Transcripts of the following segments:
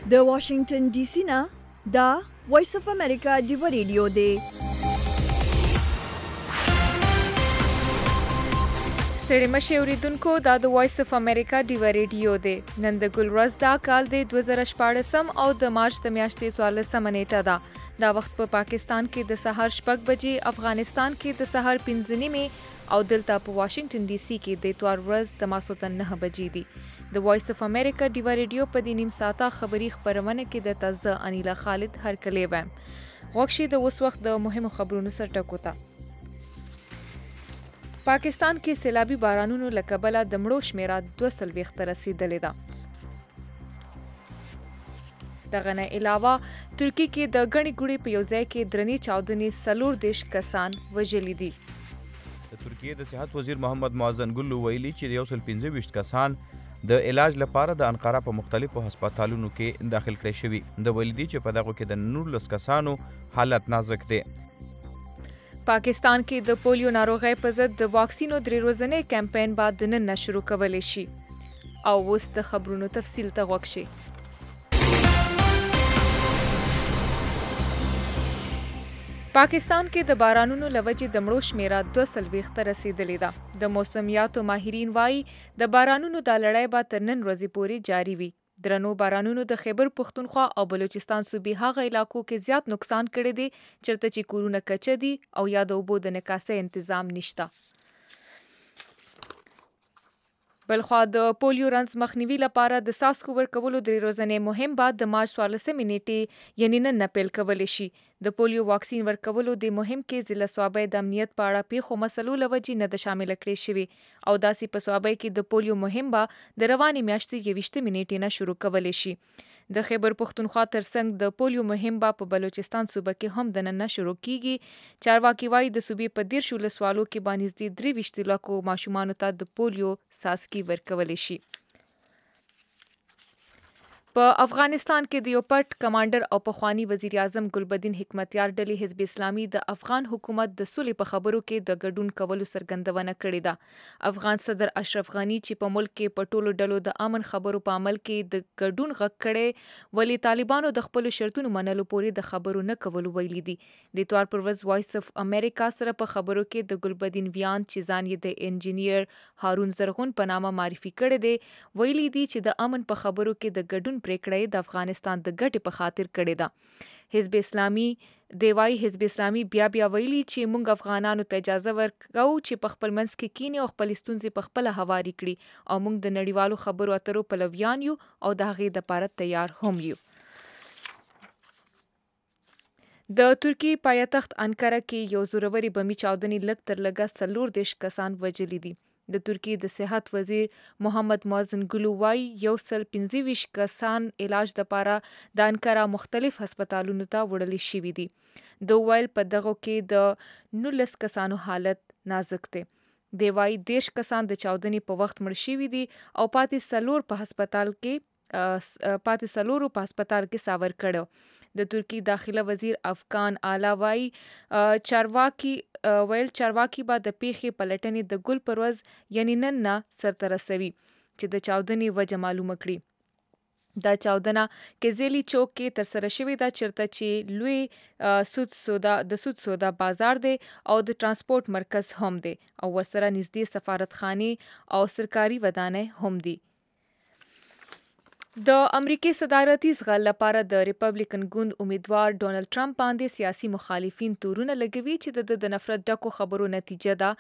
د واشنگټن ډي سي نه دا وایس اف امریکا ډیو ریډیو دی. ستړي مشه اوریدونکو دا د وایس اف امریکا ډیو ریډیو دی. نن د ګل ورځ دا کال د 2014 او د مارچ د میاشتې 14 نیټه ده. دا وخت په پاکستان کې د سهار 6 بجې، افغانستان کې د سهار 5 نیمه او دلته په واشنگټن ډي سي کې د اتوار ورځ د ماسوتن 9 بجې دي. د وایس اف امریکا ډیو ریډیو په دې نیم ساعته خبری خبرونه کې د تازه انیلا خالد هرکلی وم. غوښشي د اوس وخت د مهمو خبرونو سر ټکوته. پاکستان کې سیلابي بارانونو له کبله د مړو شمیره 240 ته رسیدلې ده. دغه نه علاوه ترکی کې د غني ګوړي په یو ځای کې درنې چاودنې 40 کسان وژلي دي. د ترکیې د صحت وزیر محمد معزن ګلو ویلي چې د 125 کسان د علاج لپاره د انقره په مختلفو هسپتالونو کې داخل کړی شوي. د ویلي دي چې په دغه کې د 19 کسانو حالت نازک دی. پاکستان کې د پولیو ناروغۍ په ضد د واکسینو 3 ورځنی کمپاین بعد نن شروع کولی شي. او اوس د خبرونو تفصیل ته غوږ شئ. پاکستان کې د بارانونو لوجې د مړو شمیره 240 ته رسیدلې ده. د موسمیاتو ماهرین وایي د بارانونو د لړۍ به تر نن ورځې پورې جاری وي. درنو بارانونو د خیبر پختونخوا او بلوچستان صوبې هغه علاقو کې زیات نقصان کړی دی چیرته چې کورونه کچه دي او یا د اوبو د نکاسۍ تنظیم نشته. بلخوا د پولیو رنځ مخنیوي لپاره د څاڅکو ورکولو 3 ورځنی مهم بعد د مارچ 14 نیټې یعنی نن پیل کولی شي. د پولیو واکسین ورکولو د مهم کې ضلع صوبې د امنیت په اړه پیښو مسلو لوجې نه د شامل کړي شوی او داسې په صوبې کې د پولیو مهم به د رواني میاشتې 20 نیټې نه شروع کولی شي. د خیبر پختونخوا ترڅنګ د پولیو مهم به په بلوچستان صوبه کې هم د نن شروع کیږي. چارواکي وایي د صوبې په 13 ولسوالو کې باندې 23 لکو ماشومان ته د پولیو څاڅکي ورکول شي. په افغانستان کې د یو پټ کمانډر او پخوانی وزیر اعظم ګلبدین حکمتیار ډلې حزب اسلامي د افغان حکومت د سولې په خبرو کې د ګډون کولو څرګندونه کړې ده. افغان صدر اشرف غنی چې په ملک کې په ټولو ډلو د امن خبرو په عمل کې د ګډون غږ کړي ولی طالبانو د خپل شرطونو منلو پورې د خبرو نه کولو ویلي دي. د اتوار پر ورځ وایس اف امریکا سره په خبرو کې د ګلبدین ویان چې ځان یې د انجینیر هارون زرغون په نامه معرفي کړی دی ویلي دي چې د امن په خبرو کې د ګډون پریکړه د افغانستان د ګټې په خاطر کړې ده. حزب اسلامي دیوای حزب اسلامي بیا ویلي چې موږ افغانانو ته اجازه ورکو چې په خپل منځ کې کینی او خپل ستونزې په خپل هواري کړي او موږ د نړیوالو خبرو اترو پلویان یو او د هغې لپاره تیار هم یو. د ترکی پایتخت انکره کې یو زوروري بمي چاودنې لږ تر لږه 40 کسان وژلي دي. د ترکی د صحت وزیر محمد معزن ګلو وایي 125 کسان علاج لپاره د انکره مختلف هسپتالونو ته وړل شوي دي. د ویل په دغه کې د 19 کسانو حالت نازک دی. د وایي 10 کسان د چاودنې په وخت مړ شوي دي او پاتې 4 په هسپتال کې ساور کړو. د ترکی داخله وزیر افغان آلا وایي چارواکي به د پیښې پلټنې د ګل پر ورځ یعنی نن نه سرته رسوي چې د چاودنې وجه معلومه کړي. دا چاودنه کزیلی چوک کې ترسره شوې ده چیرته چې لوی سود سودا بازار دی او د ترانسپورت مرکز هم دی او ورسره نږدې سفارتخانه او سرکاري ودانۍ هم دي. د امریکای صدارتي زغل لپاره د ریپبلیکن ګوند امیدوار ډونالد ټرمپ باندې سیاسي مخالفین تورونه لګوي چې د نفرت ډکو خبرو نتیجه ده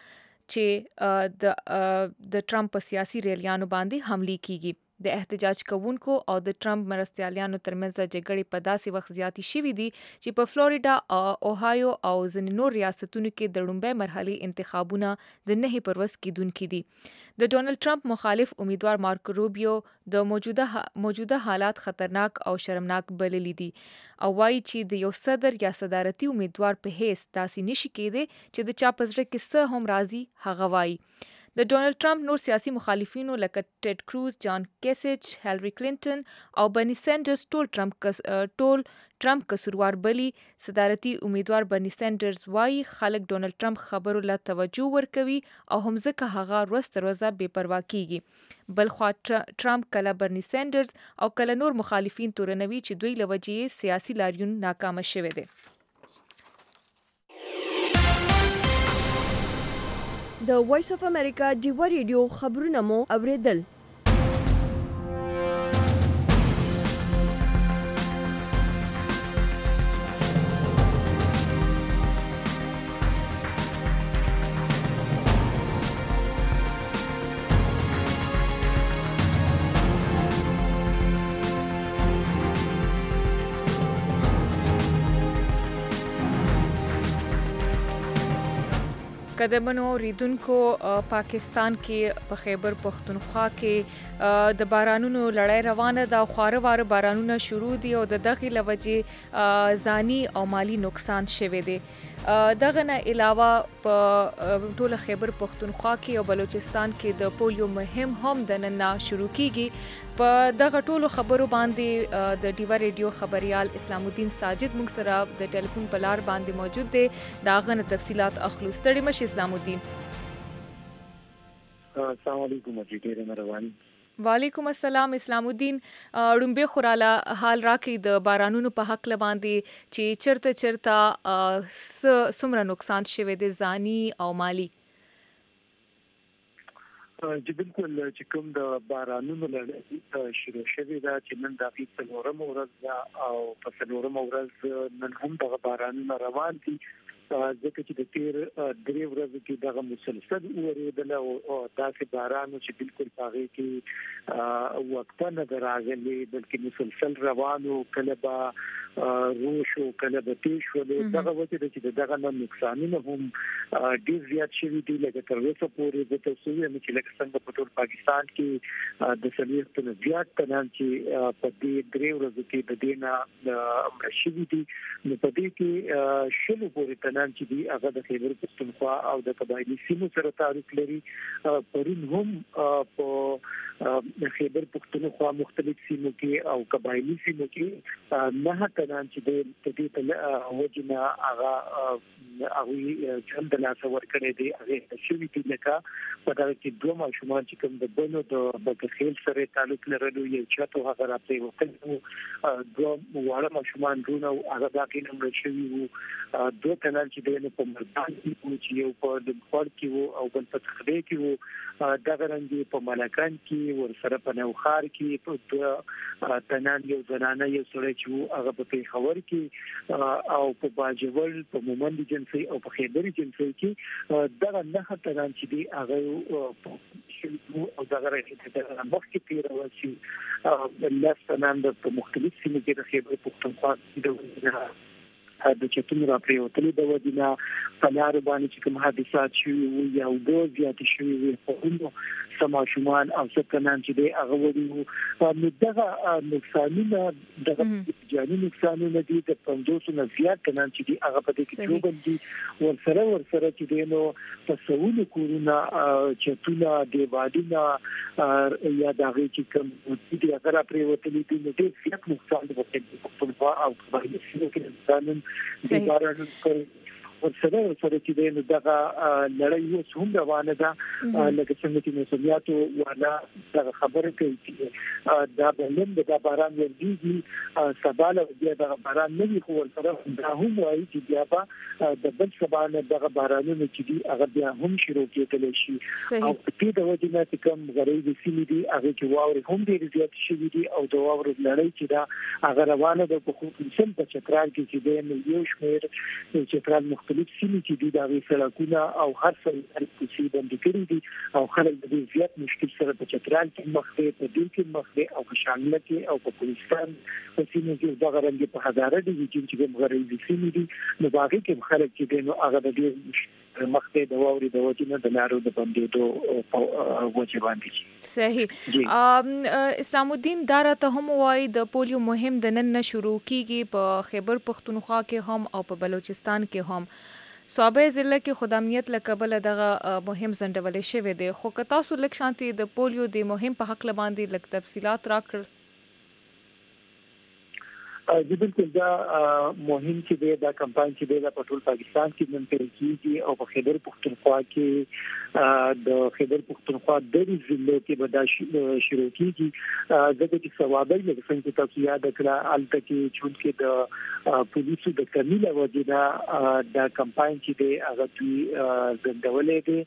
چې د ټرمپ په سیاسي ریلیانو باندې حملې کیږي. د احتجاج کوونکو او د ټرمپ مرستیالیانو ترمنځ جګړې په داسې وخت زیاتې شوې دي چې په فلوریډا، اوهایو او ځینې نور ریاستونو کې د لومړۍ مرحلې انتخابونه د 9 پر ورځ کېدونکي دي. د ډونالد ټرمپ مخالف امیدوار مارکو روبیو د موجوده حالات خطرناک او شرمناک بللي دي او وایي چې د یو صدر یا صدارتي امیدوار په حیث داسې نشي کېدی چې د چا په زړه کې څه هم راځي هغه وایي. د ډونالد ټرمپ نور سیاسي مخالفینو لکه ټیډ کروز، جان کیسچ، هیلری کلینټن او برني سینډرز ټول ټرمپ قصوروار بلی. صدارتي امیدوار برني سینډرز وایي خلک ډونالد ټرمپ خبرو له توجه ورکوي او هم ځکه هغه ورځ تر ورځه بې پروا کیږي. بلخوا ټرمپ کله برني سینډرز او کله نور مخالفین تورنوي چې دوی له وجې سیاسي لاریون ناکامه شوی دی. د وایس اف امریکا ډیوا ریډیو خبرونه مو اوریدل. قدمنو ریدونکو پاکستان کې په خیبر پختونخوا کې د بارانونو لړۍ روانه ده. خواره واره بارانونه شروع دي او د دغې له وجې ځاني او مالی نقصان شوی دی. دغه نه علاوه په ټوله خیبر پختونخوا کې او بلوچستان کې د پولیو مهم هم د نن شروع کیږي. په دغه ټولو خبرو باندې د ډیوا ریډیو خبريال اسلام الدین ساجد موږ سره د ټلیفون په لار باندې موجود دی. دا غنه تفصيلات اخلو. ستړي مشه اسلام الدین. السلام علیکم. ډیره مهرباني. وعلیکم السلام اسلام الدین. ډومبه خوراله حال راکې د بارانونو په حق لباندې چې چرته سمره نقصان شوه د ځاني او مالی. چې بالکل چې کوم د بارانونو لړۍ شروع شوې ده چې نن د څلورم ورځ او په څلورم ورځ نن هم د بارانونو روان دي. ځکه چې د تیر درې ورځې کې دغه مسلسل اوریدل او داسې باران چې بالکل هغه کې وقته نه راغلي بلکې مسلسل روانو کله با روشو کله به تیز شو. دغه وجه چې دغه نقصانونه هم ډیر زیات شوي دي. لکه تر اوسه پورې د تاسو چې لکه څنګه په ټول پاکستان کې د سلیقت نه زیات تنان چې په دې درې ورځو کې د دینه شوي دي. نو په دې کې شلو پورې تنان چې دی هغه د خیبر پختونخوا او د قبایلی سیمو سره تعلق لري. پرون هم په خیبر پختونخوا مختلف سیمو کې او قبایلی سیمو کې نه تنان چې د دې په وجنه هغه چند لا څور کړي دي هغه شوي دي. لکه په دا کې دوه ماشومان چې کوم د بنو د بکخیل سره تعلق لرلو یو چاته هغه راځي وکړو دوه وړه ماشومان دونه هغه دا کې نمبر شوي وو. دوه کلان چې دنه په مردان کې چې یو په د خور کې وو او بل په تخریب کې وو. دغه رنګي په ملکان کې ورسره په نوخار کې په تنان یو زنانه یو سړی چې وو هغه په خبر کې او په باجوړ په مومند جنسي او په خیبر جنسي کې دغه نه تنان چې دی هغه او دغه راځي د مخکې تیر وسی لاسنان د مختلف سیمو کې د خیبر پختونخوا د د چتون را پریوتلې د ودینا په لار باندې چې کوم حادثات شوي یا د زیات شوي وي په سماشومان او څنګه چې دی هغه وړي نو دغه نقصانونه دغه جاني نقصانونه دي د 500 نه زیات کنان چې دی هغه په دې کې جوړ دي ورسره چې دی نو تاسوونه کورونه چتونه دیوادونه یا دغه چې کوم دي هغه را پریوتلې دي نو ډېر زیات نقصان دي په او په دې د بارانونو ورسره چې د دغه لړۍ یو څومره روانه ده. لکه څنګه چې مسؤلیتو ولا دغه خبره کوي چې دا بلند د باران ورځي سباله د باران نه وي خو ورسره دا هم وایي چې بیا به د بل سبانه دغه بارانونو چې دی هغه بیا هم شروع کېدل شي. او په دې د وجه نه کوم غریبي سیمې دي هغه کې واوري هم ډېر زیات شوي دي او د واورو لړۍ چې دا هغه روانه ده په خصوصا په چترال کې چې د یو شمېر چترال مختلف سیمې کې دي دا سړکونه او هر څه کوڅې باندې کړي دي او خلک د زیات مشکل سره په چترال کې مخې په دې کې مخې او په شامل کې او په پاکستان په سیمه کې دا غرنګ په هزاره دي چې غریبي سیمې دي نو باقي کې خلک چې نو هغه د دې مخې د واوري د وجنه د لارو د باندې دوه وجه باندې. صحیح. اسلام الدین دارا ته هم وایي د پولیو مهم د نن شروع کیږي په خیبر پختونخوا کې هم او په بلوچستان کې هم. صوبه ضلع کې خدامنیت لکبل دغه مهم زندولې شوی دی خو که تاسو لک شانتي د پولیو د مهم په حق لباندې لک تفصيلات راکړل. د بالکل دا مهم چې دا کمپاین چې دا په ټول پاکستان کې نن پیل کیږي او په خیبر پختونخوا کې د خیبر پختونخوا د ضلع کې به دا شروع کیږي دغه چې ثوابي له څنګه تاسو یاد کړه الته کې چې د پولیسو د کمیله وجیدا دا کمپاین چې هغه دوی زندولې دي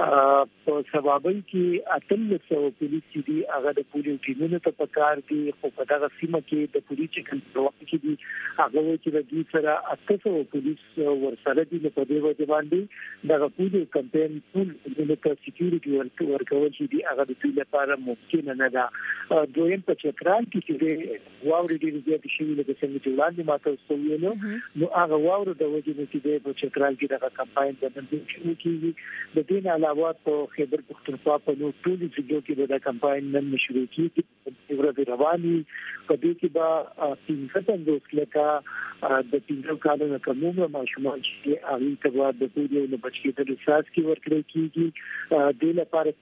په ثوابي کې اتل پولیس چې هغه د پولیو ټیمونو ته پکار دي خو په دغه سیمه کې د پولیس کنټرول کې دي هغه چې د دې سره 800 پولیس ورسره دي په دې وجه باندې دا پولیو کمپاین ټول د سکیورټي ورکول چې دي هغه د ټول لپاره ممکن نه ده. دویم په چترال کې چې واوري ډېر زیات شي لکه څنګه چې وړاندې ماته وسویلو نو هغه واورو د وجه نه چې په چترال کې دا کمپاین د نن شروع کیږي. د دې علاوه په خیبر پختونخوا په نو ټول ضلعو کې دا کمپاین نن شروع کیږي ورته رواني په دې کې با ختم دوسلکا د پینځو کالونو کومه ماشومان چې هغه ته د پولیو نه بچ کېدل اساس کې ورکړل کیږي د لپاره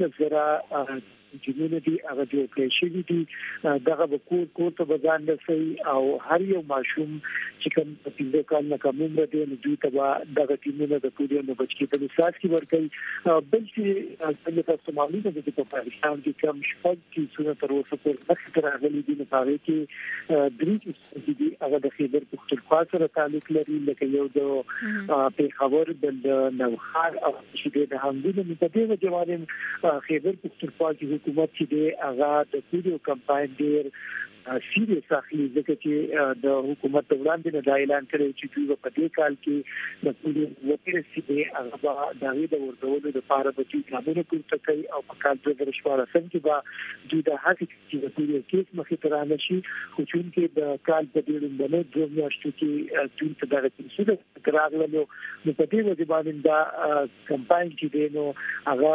15,000 جنونه دي هغه جوړ کړی شوی دي دغه کور ته بزان نسي او هر یو ماشوم چې کوم په پینځو کالونو کومه دی نو دوی ته دغه ټیمونه د پولیو نه بچ کېدل اساس کې ورکړي بل چې څنګه تاسو معلومه ده چې په پاکستان کې کوم شپږ چې څونه تر اوسه پورې اکثر راغلي دي نو هغه کې درې چې دي هغه د خیبر پختونخوا سره تعلق لري لکه یو د پیښور د نوخار او چې د همدغه متدیو جوارم خیبر پختونخوا کې حکومت چې هغه د پولیو کمپاین ډیر سیریس اخلي ځکه چې د حکومت وړاندې نه دا اعلان کړی چې دوی په دې کال کې د پولیو وکیل سي هغه د هغې د ورکولو لپاره به چې قانون پورته کوي او په کال 2014 کې به دوی د هڅې چې د پولیو کیس مخې ته رانشي خو چې د کال په ډېر باندې دوه میاشتو کې دوی ته دغه څه راغلل نو په دې وجه باندې دا کمپاین چې دی نو هغه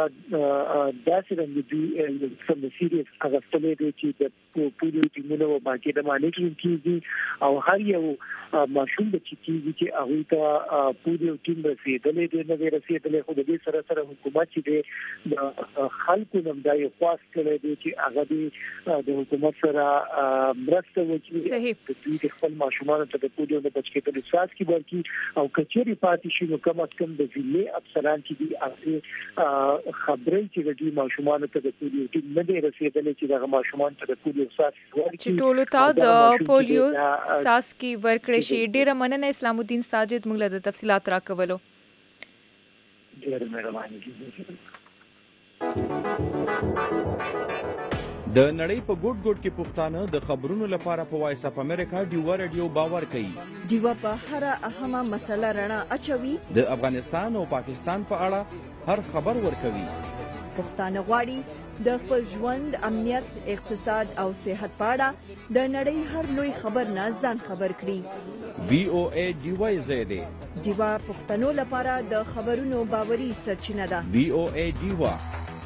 داسې رنګ دوی سم سیریس هغه ستلې دي چې د پولیو ټیمونو او باقي د مانیټرینګ کیږي او هر یو ماشوم د چکیږي چې هغه ته پولیو ټیم رسیدلې دي نه رسیدلې خو د دې سره حکومت چې د خلکو نوم دا یو خاص کړی دی چې هغه د حکومت سره مرسته وکړي د دوی خپل ماشومان ته د پولیو نه بچ کېدل اساس کې ورکی او کچېری پاتې شي نو کم از کم د ضلع افسران چې دي هغه خبرې چې د دوی ماشومان ته د پولیو ټیم نه رسیدلې چې د ماشومان ته د پولیو اساس چې ټولو ته د پولیو ساس کی ورکړې شي ډیره مننه اسلام الدین ساجد موږ له تفصيلات راکولو. ډیره مهرباني. د نړۍ په ګوټ ګوټ کې پښتانه د خبرونو لپاره په وایس اف امریکا ډیوا رادیو باور کوي. ډیوا په هر اهمه مسله رڼا اچوي. د افغانستان او پاکستان په اړه هر خبر ورکوي. پښتانه غواړي د خپل ژوند امنیت اقتصاد او صحت په اړه د نړۍ هر لوی خبر نه ځان خبر کړي. VOA ډیوا زیاده ډیوا پښتنو لپاره د خبرونو باوري سرچینه ده. VOA ډیوا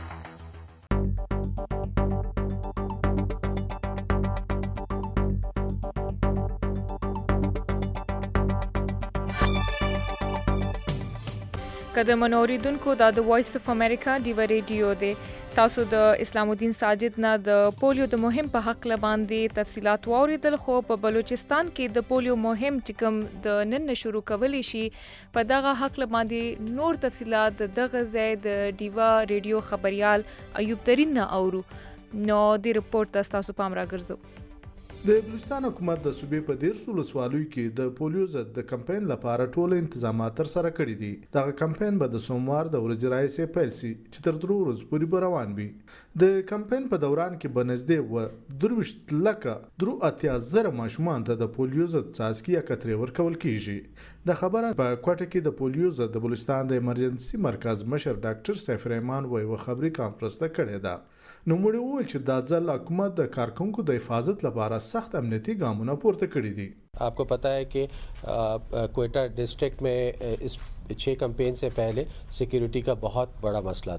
قدم اوریدونکو دا د وایس اف امریکا ډیوا ریډیو دی. تاسو د اسلام الدین ساجد نه د پولیو د مهم په حق لباندې تفصيلات واوریدل خو په بلوچستان کې د پولیو مهم چې کوم د نن شروع کولی شي په دغه حق لباندې نور تفصيلات دغه ځای د ډیوا ریډیو خبريال ایوب ترين نه اورو نو د ریپورت تاسو پام راګرځو. د بلوچستان حکومت د صوبې په 13 ولسوالیو کې د پولیو ضد د کمپاین لپاره ټول تنظیمات تر سره کړي دي. دا کمپاین به د سوموار د ورځې راځي پیل شي چې تر 3 ورځې پورې روان وي. د کمپاین په دوران کې بنزدې و 23,000 ماشومان ته د پولیو ضد څاڅکي یا قطرې ورکول کیږي. د خبره په کوټه کې د پولیو ضد د بلوچستان د ایمرجنسي مرکز مشر ډاکټر سیف رحمان وایي خبري کانفرنس ته کړی دا. نو موږ وویل چې دا ځل حکومت د کارکونکو د حفاظت لپاره سخت امنیتي ګامونه پورته کړي دي. आपको पता है कि कोयटा डिस्ट्रिक्ट में इस 6 कैंपेन से पहले सिक्योरिटी का बहुत बड़ा मसला था.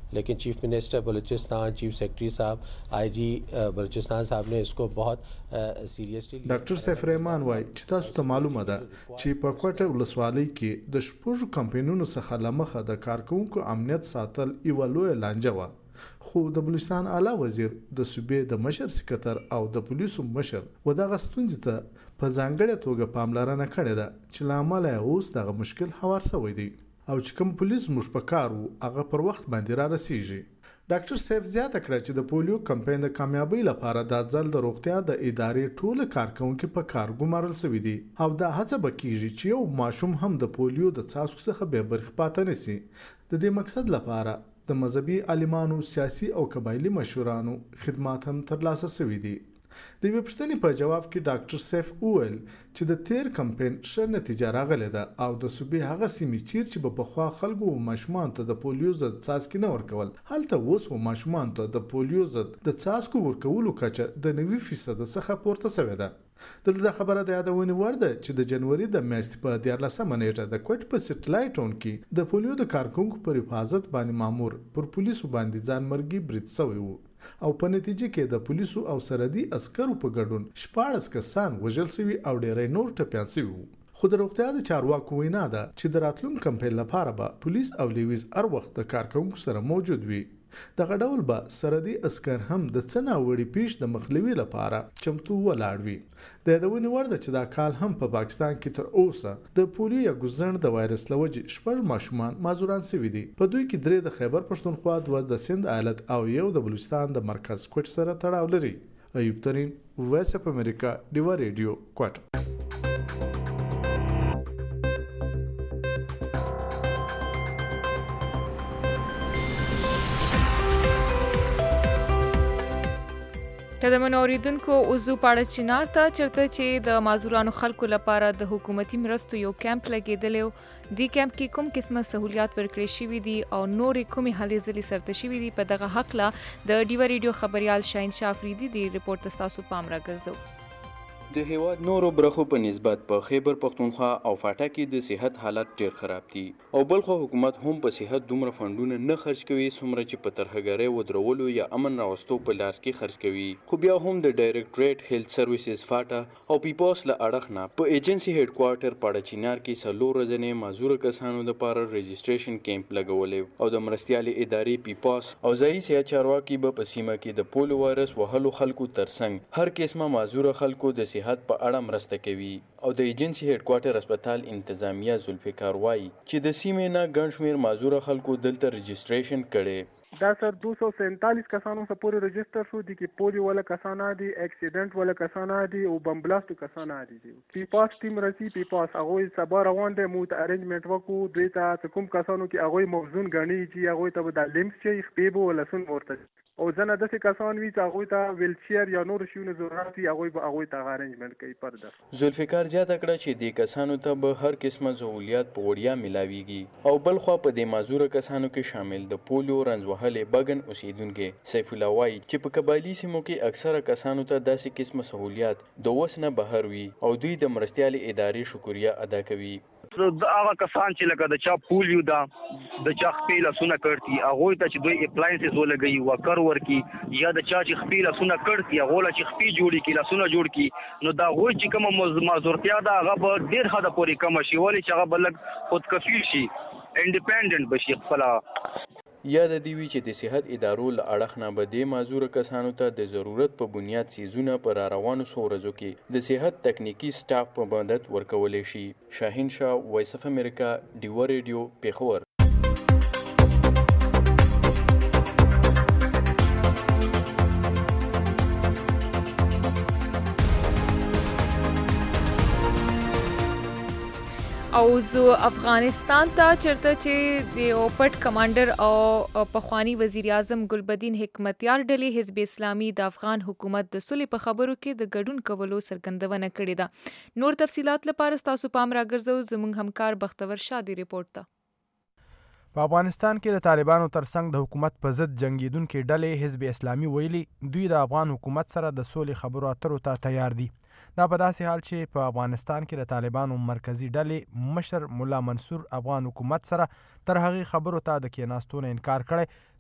लेकिन chief minister Balochistan, chief secretary साहब, IG बलूचिस्तान साहब ने इसको बहुत सीरियसली. ډاکټر سیف رحمان وایي چې تاسو ته معلومه ده چې په کوټه ولسوالۍ کې د شپږو کمپاینونو څخه لمخه د کارکونکو امنیت ساتل یوه لویه لانجه وه، خو د بلوچستان اعلی وزیر د صوبې د مشر سکرتر او د پولیسو مشر و دغه ستونزې ته په ځانګړې توګه پاملرنه کړې ده چې له امله یې اوس دغه مشکل هوار شوی دی او چې کوم پولیس موږ په کار وو هغه پر وخت باندې را رسیږي. ډاکټر سیف زیاته کړه چې د پولیو کمپاین د کامیابۍ لپاره د ځل د روغتیا د ادارې ټول کارکونکو په کار ګمارل شوی دي او دا هڅه به کیږي چې یو ماشوم هم د پولیو د څاڅکو څخه بې برخې پاتې نشي. د دې مقصد لپاره د مذهبي عالمانو، سیاسي او قبایلي مشورانو خدمات هم ترلاسه شوي دي. د یوې پوښتنې په جواب کې ډاکټر سیف وویل چې د تیر کمپاین ښه نتیجه راغلې ده او د صوبې هغه سیمې چیرې چې به پخوا خلکو و ماشومانو ته د پولیو ضد څاڅکي نه ورکول، هلته اوس و ماشومانو ته د پولیو ضد د څاڅکو ورکولو کچه د 90% څخه پورته شوې ده. دلته دا خبره د یادونې وړ ده چې د جنوري د میاشتې په 14مه نیټه د کوټ په سټلای ټاون کې د پولیو د کارکونکو پر حفاظت باندې مامور پر پولیسو باندې ځانمرګي برید شوی و او په نتیجه کې د پولیسو او سرحدي عسکرو په ګډون 14 کسان وژل شوي او ډېری نور ټپیان شوي وو. خو د روغتیا د چارواکو وینا ده چې د راتلونکي کمپاین لپاره به پولیس او لیویز هر وخت د کارکونکو سره موجود وي. دغه ډول به سرحدي عسکر هم د څه ناوړي پیښ د مخنیوي لپاره چمتو ولاړ وي. د یادونې وړ ده چې دا کال هم په پاکستان کې تر اوسه د پولیو یا ګوزڼ د وایرس له وجې 6 ماشومان معذوران شوي دي. په دوی کې 3 د خیبر پښتونخوا، 2 د سند ایالت او 1 د بلوچستان د مرکز کوټ سره تړاو لري. ایوب ترین، وایس اف امریکا، ډیوا ریډیو، کوټه. د منوریدونکو اوزو پاړه چنار ته چرته چې د معذورانو خلکو لپاره د حکومتي مرستو یو کیمپ لګیدلی و. دې کیمپ کې کوم قسمه سہولیات ورکړې شوي دي او نورې کومې هلې ځلې سرته شوي دي، په دغه هکله د ډیوا ریډیو خبریال شاهین شاه افریدي د ریپورټ ته ستاسو پام راګرځو. د هیواد نورو برخو په نسبت په خیبر پښتونخوا او فاټا کې د صحت حالت ډیر خراب دي او بلخو حکومت هم په صحت دومره فندونه نه خرج کوي څومره چې په ترهګرۍ ودرولو یا امن راوستو په لار کې خرج کوي. خو بیا هم د ډایرکټریټ هیلث سرویسز فاټا او پیپوس له اړخ نه په ایجنسي هډ کوارټر پاړه چینار کې 4 ورځې معذور کسانو لپاره رجسټریشن کیمپ لګولې او د مرستيالي ادارې پیپوس او ځایي صحت چارواکي به په سیمه کې د پولیو وایرس وهلو خلکو ترڅنګ هر قسمه معذور خلکو د صحت په اړه مرسته کوي. او د ایجنسي هډ کوارټر هسپتال انتظامیه ذوالفقار وایي چې د سیمې نه ګڼ شمېر معذور خلکو دلته رجسټریشن کړي. دا سر 247 کسانو سے پوری رجسٹر شو دی کہ پولیو والا کسان دی، ایکسیڈنٹ والا کسان دی او بم بلاست کسان دی. پی پاس ټیم رسی پی پاس هغه سبا روان دی مو ته ارینجمنت وکړو دوی ته کوم کسانو کې هغه موزون غنی چې هغه ته د لیمس چې خپېبو ولا سن ورته او ځنه داسې کسان وي چې هغه ته ویلچیر یا نور شیونه ضرورت وي هغه ته ارینجمنت کوي پر ده. ذوالفقار زیاته کړه چې د کسانو ته به هر قسمه سہولیات په وړیا ملاويږي او بلخوا په دې معذور کسانو کې شامل د پولیو رنځ وهلې بګن اوسیدونکو سیف الله وایي چې په قبایلی سیمو کې اکثره کسانو ته داسې قسمه سہولیات د وس نه بهر وي او دوی د مرستيالي ادارې شکریا ادا کوي. هغه کسان چې لکه د چا پولیو دا د چا خپل سونه کړتي هغه ته چې دوی اپلاینسز ولګي وکر ورکی یا د چا چې خپل سونه کړتي هغه لا چې خپل جوړي کی لاسونه جوړ کی نو دا هوی چې کوم معذورتیا دا هغه به ډیر حد پورې کم شي ولې چې هغه بلک خودکفیل شي انډیپندنت بشي خپل. یا د دې وی چې د صحت ادارو له اړخ نه به د معذور کسانو ته د ضرورت په بنیاد سیزونه پر روانو سورزو کې د صحت تکنیکی سټاف په مدد ورکول شي. شاهین شاه، وایس اف امریکا، ډیوا ریډیو، پیښور. او زو افغانستان ته چرته چې د اوپټ کمانډر او پخوانی وزیر اعظم ګلبدین حکمتیار ډلې حزب اسلامي د افغان حکومت د صلح په خبرو کې د ګډون کولو څرګندونه کړې ده. نور تفصيلات لپاره تاسو پام راګرځو زموږ همکار بختور شادي ریپورت ته. په افغانستان کې د طالبانو ترڅنګ د حکومت په ضد جنگیدونکو ډلې حزب اسلامي ویلي دوی د افغان حکومت سره د صلح خبرو اترو ته تیار دي. دا په داسې حال چې په افغانستان کې د طالبانو مرکزی ډلې مشر مولا منصور افغان حکومت سره تر هغې خبرو ته د کېناستو نه انکار کړی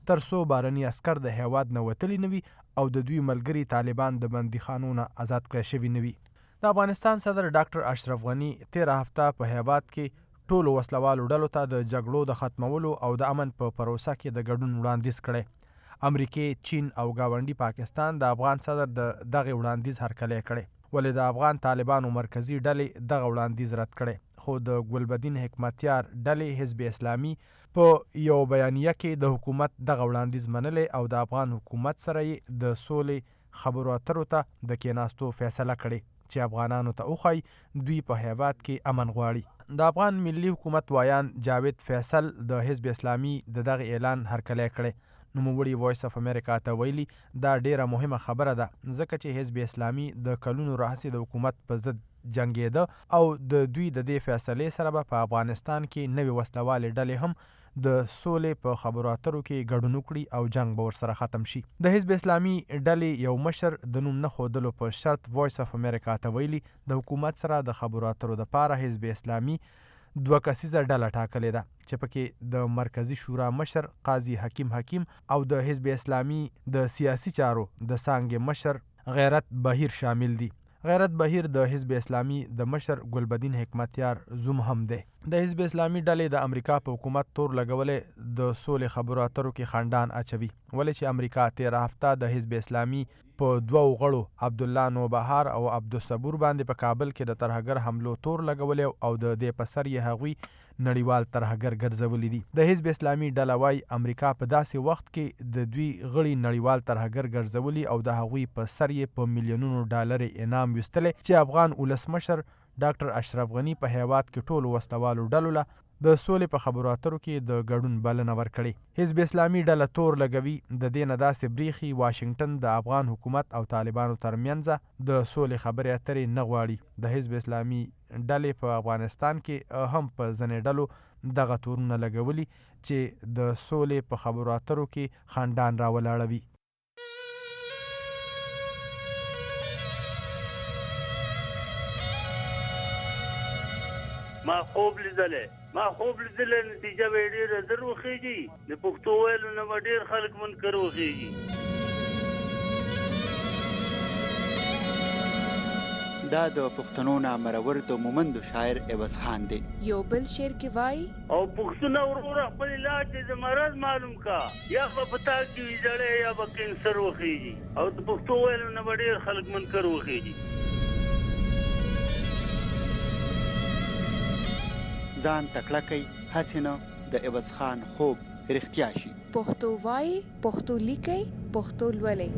تر څو بهرني عسکر د هیواد نه وتلي نه وي او د دوی ملګري طالبان د بندیخانو نه آزاد کړی شوي نه وي. د افغانستان صدر ډاکټر اشرف غني تېره هفته په هیواد کې ټولو وسلوالو ډلو ته د جګړو د ختمولو او د امن په پروسه کې د ګډون وړاندیز کړی. امریکې، چین او ګاونډي پاکستان د افغان صدر د دغه وړاندیز هرکلی کړی، ولې د افغان طالبانو مرکزي ډلې دغه وړاندیز رد کړی. خو د ګلبدین حکمتیار ډلې حزب اسلامي په یو بیانیه کې د حکومت دغه وړاندیز منلی او د افغان حکومت سره یې د سولې خبرو اترو ته د کېناستو فیصله کړې چې افغانانو ته وښایي دوی په هیواد کې امن غواړي. د افغان ملي حکومت وایان جاوید فیصل د حزب اسلامي د دغه اعلان هرکلی کړی. نوموړي وایس اف امریکا ته ویلي دا ډیره مهمه خبره ده ځکه چې حزب اسلامي د کلونو راهیسې د حکومت په ضد جنګېده او د دوی د دې فیصلې سره به په افغانستان کې نوې وسلوالې ډلې هم د سولې په خبرو اترو کې ګډون وکړي او جنګ به ورسره ختم شي. د حزب اسلامي ډلې یو مشر د نوم نه ښودلو په شرط وایس اف امریکا ته ویلي د حکومت سره د خبرو اترو دپاره حزب اسلامي 2 کسیزه ډله ټاکلې ده چې پکې د مرکزی شورا مشر قاضي حکیم او د حزب اسلامي د سیاسي چارو د څانګې مشر غیرت بهیر شامل دي. غیرت بهیر د حزب اسلامي د مشر ګلبدین حکمتیار زوم هم دی. د حزب اسلامي ډلې د امریکا په حکومت تور لګولې د سولې خبرو اترو کې خنډان اچوي، ولې چې امریکا 13 هفته د حزب اسلامي په 2 غړو عبدالله نوبهار او عبدالصبور باندې په کابل کې د ترهګر حملو تور لګولې او د دې په سر یې هغوی نړیوال ترهګر ګرځولي دي. د حزب اسلامي ډله وایي امریکا په داسې وخت کې د دوی غړي نړیوال ترهګر ګرځولي او د هغوی په سر یې په میلیونونو ډالر انعام ویستلی چې افغان ولسمشر ډاکټر اشرف غني په هیواد کې ټولو وسلوالو ډلو له د سولې په خبرو اترو کې د ګډون بلنه ورکړې. حزب اسلامي ډله تور لګوي د دې نه داسې بریښي واشنګټن د افغان حکومت او طالبانو ترمنځ د سولې خبرې اترې نه غواړي. د حزب اسلامي ډلې په افغانستان کې هم په ځینې ډلو دغه تورونه لګولي چې د سولې په خبرو اترو کې خنډان راولاړوي. ما خوب لیدلې نتیجه به ډېره زر وخیږي. د پښتو ویلو نه به ډېر خلک منکر وخیږي. دا د پښتنو نامرور د مومندو شاعر عوض خان دی. یو بل شعر کې وایي او پښتون وروره خپل علاج د مرض معلوم کا یا په پتا کې جړې یا به کینسر وخیږي او د پښتو ویلو نه به ډېر خلک منکر وخیږي. ځان تکړه کوي هسې نه د عوض خان خوب رښتیا شي. پښتو وایي، پښتو لیکئ، پښتو لولئ.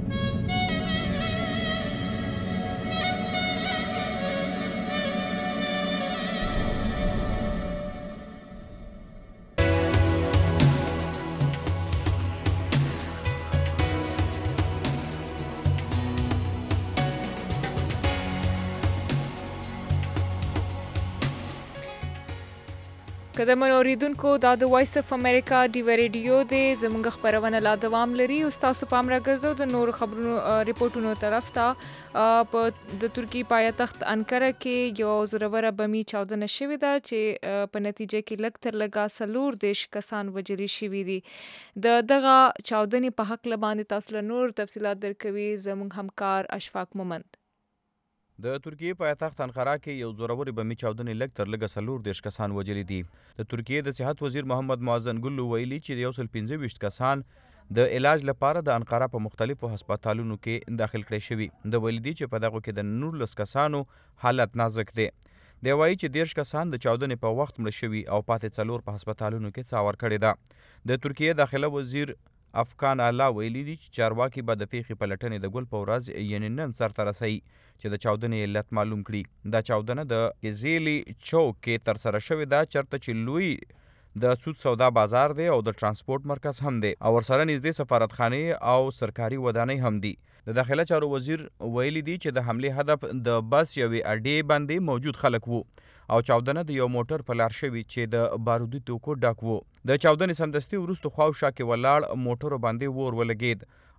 که د من اوریدونکو دا د وایس اف امریکا ډیو ریډیو دی زموږ خبرونه لا دوام لري او تاسو پام راګرځو د نور خبرونو ریپورتونو طرف ته. په د ترکی پایتخت انکره کې یو زوروره بمي چاودنه شوې ده چې په نتیجه کې لږ تر لږه 40 کسان وژل شوي دي. دغه چاودنې په حق باندې تاسو له نور تفصيلات درکوي زموږ همکار اشفاق مومند. د ترکیه پایتخت انقره کې یو زوروري بمي چاودنې لږ تر لږه 40 کسان وژلي دي. د ترکیه د صحت وزیر محمد معزن ګلو ویلي چې د 125 کسان د علاج لپاره د انقره په مختلفو هسپتالونو کې داخل کړي شوي. د ویلي دي چې په دغه کې د 19 کسانو حالت نازک دی. دی وایي چې 10 کسان د چاودنې په وخت مړه شوي او پاتې 4 په هسپتالونو کې څاور کړې ده. د ترکیه داخله وزیر افغان الله ویلي دي چې چارواکي به د پیښې پلټنې د ګل په ورځ یعنې نن سرته رسوي چې د چاودنې علت معلوم کړي. دا چاودنه د ګزیلی چوک کې ترسره شوې ده چېرته چې لوی د سود سودا بازار دی او د ترانسپورت مرکز هم دی او ورسره نږدې سفارتخانې او سرکاري ودانۍ هم دي. د داخله چارو وزیر ویلي دي چې د حملې هدف د بس یوې اډې باندې موجود خلک وو او چاودنه د یو موټر په لار شوي چې د بارودي توکو ډک وو. د چاودنې سمدستي وروسته خواوشا کې ولاړ موټرو باندې اور ولګید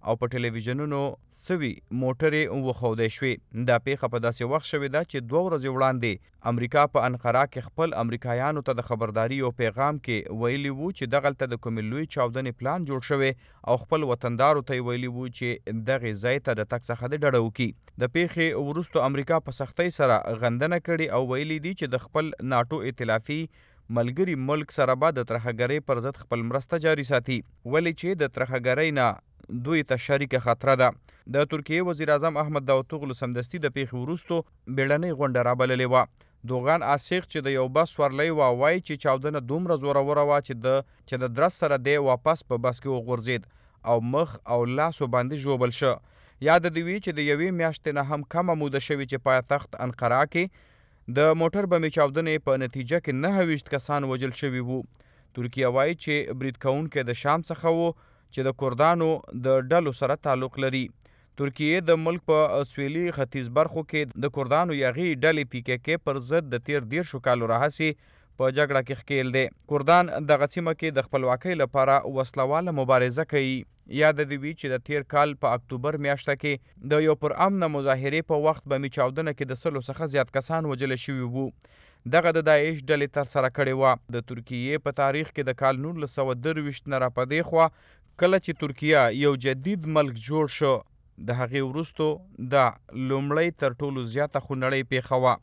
او په ټلویزیونونو سوي موټرې وښودې شوې. دا پیښه په داسې وخت شوې ده چې 2 ورځې وړاندې امریکا په انقره کې خپل امریکایانو ته د خبرداري او پیغام کې ویلي وو چې دغلته د کومې لوی چاودنې پلان جوړ شوی او خپل وطندارو ته ویلي وو چې دغه ځای ته د تګ څخه د ډډه وکړي. د پیښې وروسته امریکا په سختۍ سره غندنه کړې او ویلي دي چې د خپل ناټو ائتلافي ملګري ملک سره به د ترهګرۍ پر ضد خپل مرسته جاري ساتي، ولې چې د ترهګرۍ نه دوی ته شریکه خطره ده. د ترکیې وزیر اعظم احمد داوطوغلو سمدستي د پیښې وروسته بیړنۍ غونډه رابللې وه. دوغان آسیغ چې د یو بس ورلی وه وایي چې چاودنه دومره زوروره وه چې د درس سره دی واپس په بس کې وغورځېد او مخ او لاسو باندې ژوبل شه. یاد دې وي چې د یوې میاشتې نه هم کمه موده شوې چې پایتخت انقره کې د موټر بمې چاودنې په نتیجه کې 29 کسان وژل شوي وو. ترکیه وایي چې برید کوونکی د شام څخه و چې د کردانو د ډلو سره تعلق لري. ترکیه د ملک په سویلي ختیځ برخو کې د کردانو یغې ډلې PKK پر ضد د تیر 10 کالو راهیسې په جګړه کې ښکیل دی. کردان دغه سیمه کې د خپلواکۍ لپاره وسلواله مبارزه کوي. یاد دې وي چې د تیر کال په اکتوبر میاشته کې د یو پر امنه مظاهرې په وخت بمې چاودنه کې د 100 څخه زیات کسان وژل شوي وو. دغه د داعش ډلې ترسره کړې وه. د ترکیې په تاریخ کې د کال 1923 نه راپدې خوا کله چې ترکیه یو جدید ملک جوړ شو، د هغې وروسته دا لومړی تر ټولو زیاته خونړۍ پیښه وه.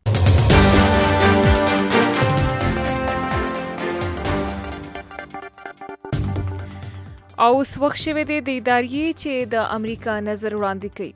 او اوس وخت شوی دی د اداریې چې د امریکا نظر وړاندې کوي.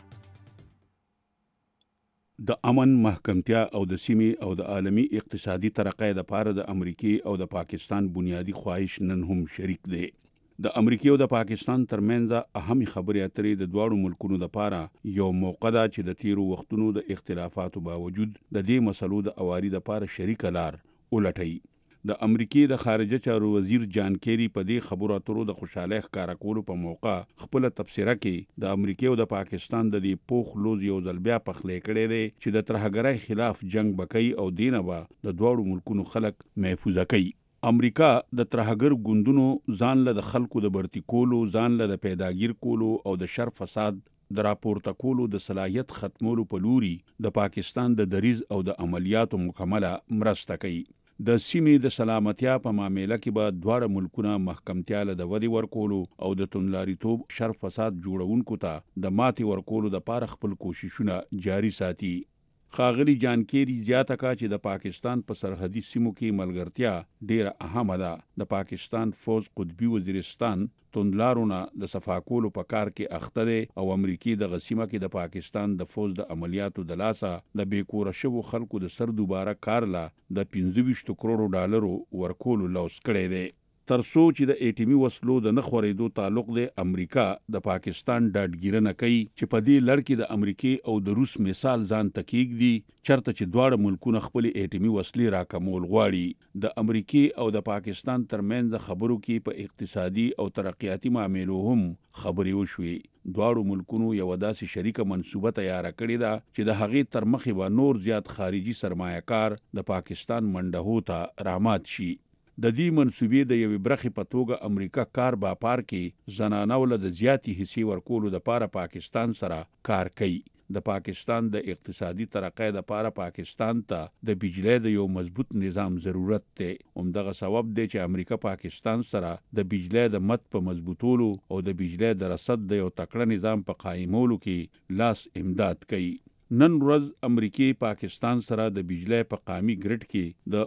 د امن، محکمتیا او د سیمې او د عالمي اقتصادي ترقۍ لپاره د امریکای او د پاکستان بنیادی خواهش نن هم شریک دی. د امریکای او د پاکستان ترمنځ اهمي خبرې اترې د دواړو ملکونو لپاره یو موقع ده چې د تیرو وختونو د اختلافاتو باوجود د دې مسلو د اواري لپاره شریکه لار ولټوي. د امریکای د خارجه چارو وزیر جان کیری په دې خبرو اترو د خوشاله ښکارا کولو په موقع خپل تبصره کې د امریکای او د پاکستان د دې پوخ لوز یو ځل بیا پخلې کړي دي چې د ترهګرۍ خلاف جنگ بکای او دینه به د دواړو ملکونو خلک محفوظه کوي. امریکا د ترهګر ګوندونو ځان له د خلکو د برتی کولو، ځان له د پیداګیر کولو او د شر فساد د راپورته کولو د صلاحیت ختمولو په لوري د پاکستان د دریز او د عملیاتو مکمله مرسته کوي. د سیمې د سلامتیا په معاملې کې به دواړه ملکونه محکمتیا له د ودی ورکولو او د توندلاریتوب شر فساد جوړونکو ته د ماتي ورکولو د پاره خپل کوششونه جاری ساتي. ښاغلي جان کیری زیاته کا چې د پاکستان په سرحدي سیمو کې ملګرتیا ډیره اهمه ده. د پاکستان فوج قطبي وزیرستان توندلارونه د صفاکولو په کار کې اخته دی او امریکای د غسیمه کې د پاکستان د فوج د عملیاتو د لاسه د بیکوره شوو خلکو د سر دوباره کار لا د 25 کروڑ ډالرو ورکولو لوس کړی دی. ترڅو چې د ایټمی وسلو د نه خورېدو تعلق دی، امریکا د پاکستان ډاډګیرنه کوي چې په دې لړ کې د امریکای او د روس مثال ځان تکیګ دي چرته چې دواړه ملکونه خپل ایټمی وسلې راکمول غواړي. د امریکای او د پاکستان ترمنځ خبرو کې په اقتصادي او ترقیاتي معاملو هم خبرې وشوي. دواړو ملکونو یو داسې شریکه منصوبه تیار کړې ده چې د هغې تر مخې به نور زیات خارجي سرمایه‌کار د پاکستان منډهو ته رامات شي. د دې منصوبې د یوې برخې په توګه امریکا کار باپار کې زنانو له د زیاتی حصې ورکولو لپاره پاکستان سره کار کوي. د پاکستان د اقتصادي ترقۍ لپاره پاکستان ته د بجلی د یو مضبوط نظام ضرورت دی. همدغه سبب دی چې امریکا پاکستان سره د بجلی د مد په مضبوطولو او د بجلی د رصد د یو تکړه نظام په قائمولو کې لاس امداد کوي. نن ورځ امریکای پاکستان سره د بجلی په قامي ګریډ کې د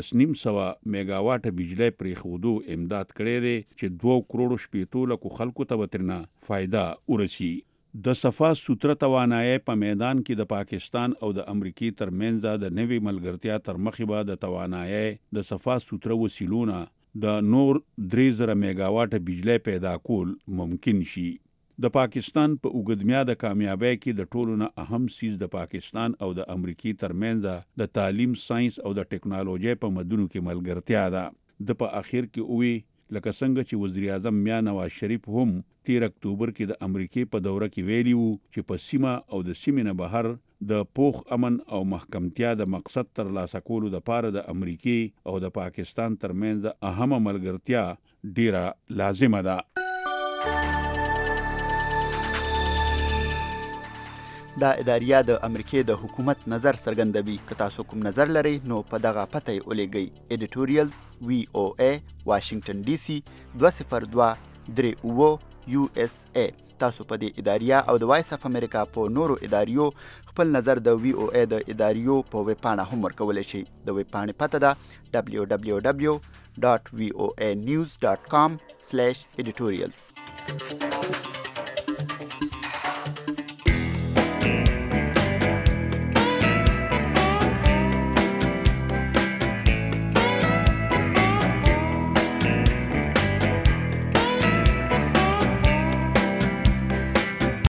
1900 میگاواټ بجلی پرېښودو امداد کړی دی چې 2 کروڑ شپېتو لکو خلکو ته وترنه فایده ورسي. د صفا سوتره توانایي په میدان کې د پاکستان او د امریکای ترمنځ د نوې ملګرتیا تر مخې به د توانایي د صفا سوتره وسیلونه د نور 3000 میگاواټ بجلی پیدا کول ممکن شي. د پاکستان په اوږدمیا د کامیابی کې د ټولو نه اهم سیز د پاکستان او د امریکای ترمنځ د تعلیم، ساينس او د ټکنالوژي په مدونو کې ملګرتیا ده. د په اخر کې وی لکه څنګه چې وزیر اعظم میا نواز شریف هم 13 اکتوبر کې د امریکای په دوره کې ویلی وو چې په سیمه او د سیمې نه بهر د پوخ امن او محکمتیا د مقصد تر لاسه کولو لپاره د امریکای او د پاکستان ترمنځ اهمه ملګرتیا ډیره لازمه ده. دا اداریه د امریکای د حکومت نظر څرګندوي. که تاسو کوم نظر لرئ نو په دغه پته یې ولیږئ. editorial VOA واشنگټن DC 20239 USA. تاسو په دې اداریه او د وایس اف امریکا په نورو اداریو خپل نظر د VOA د اداریو په ویب پاڼه هم ورکولی شئ. د ویب پاڼې پته ده www.voanews.com/editorials.